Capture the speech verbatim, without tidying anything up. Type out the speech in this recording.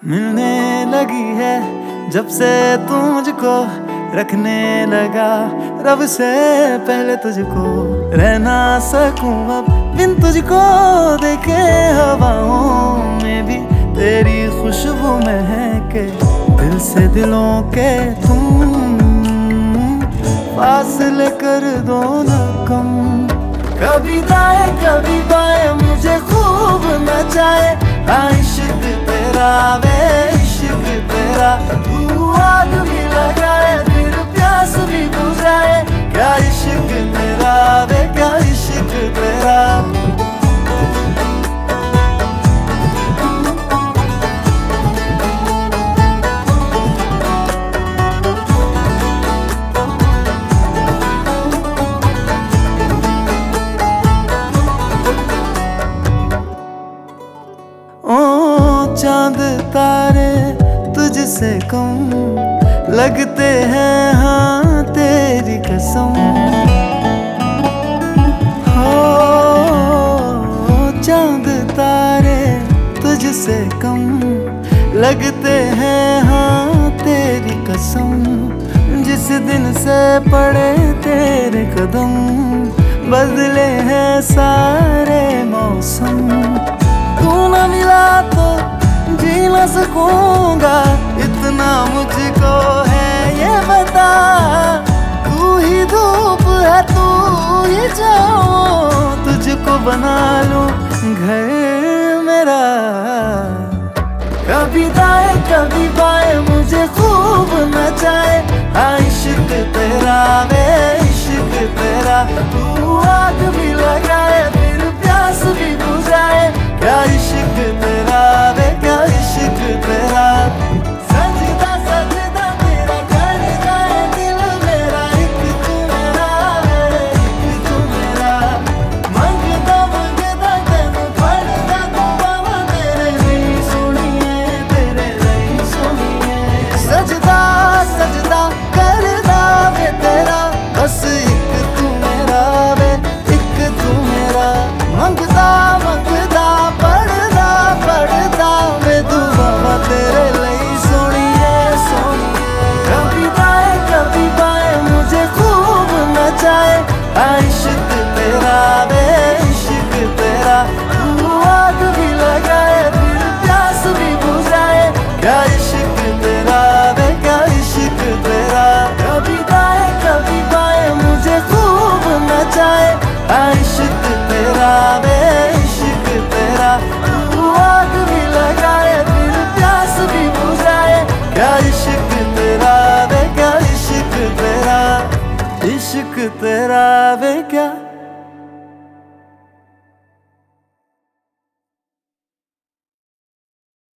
मिलने लगी है जब से तू मुझको, रखने लगा रब से पहले तुझको। रह ना सकूं अब बिन तुझको, देखे हवाओं में भी तेरी खुशबू महके। दिल से दिलों के तुम फासले कर दो न कम। कभी दाएं कभी बाएं मुझे खूब नचाए, हाँ इश्क तेरा वे इश्क तेरा। तू आग भी लगाए फिर प्यास भी बुझाए, क्या इश्क तेरा वे क्या इश्क तेरा। चांद तारे तुझसे कम लगते हैं, हाँ तेरी कसम। हो चांद तारे तुझसे कम लगते हैं, हाँ तेरी कसम। जिस दिन से पड़े तेरे कदम, बदले हैं सारे मौसम। तू न मिला तो जी न सकूंगा, इतना मुझको है ये बता। तू ही धूप है तू ही छाँव, तुझको बना लूं घर मेरा। कभी दाएं कभी बाएं मुझे खूब नचाए, हाँ इश्क तेरा वे इश्क तेरा। तू आग भी लगाए फिर प्यास भी बुझाए, क्या इश्क तेरा वे क्या इश्क तेरा। सजदा सजदा तेरा कर जाए दिल मेरा, एक तू मेरा एक तू मेरा। मंगदा मंगदा तेनू फड़दा दुआवा, तेरे नहीं सुनिए तेरे नहीं सुनिए। सजदा सजदा करदा वे तेरा, बस एक तू मेरा वे एक तू मेरा। मंगदा मंगदा पढ़दा पढ़दा वे दुआवा, तेरे लिए सुनिए सुनिए। कभी दाएं कभी बाएं मुझे खूब नचाए, हाँ इश्क तेरा वे इश्क तेरा। तू आग भी लगाए फिर प्यास भी बुझाए, क्या इश्क तेरा वे क्या इश्क तेरा। कभी दाएं कभी बाएं मुझे खूब नचाए, हाँ इश्क तेरा वे इश्क तेरा। तू आग भी लगाए फिर प्यास भी बुझाए, क्या इश्क तेरा वे क्या इश्क तेरा। इश्क तेरा वे क्या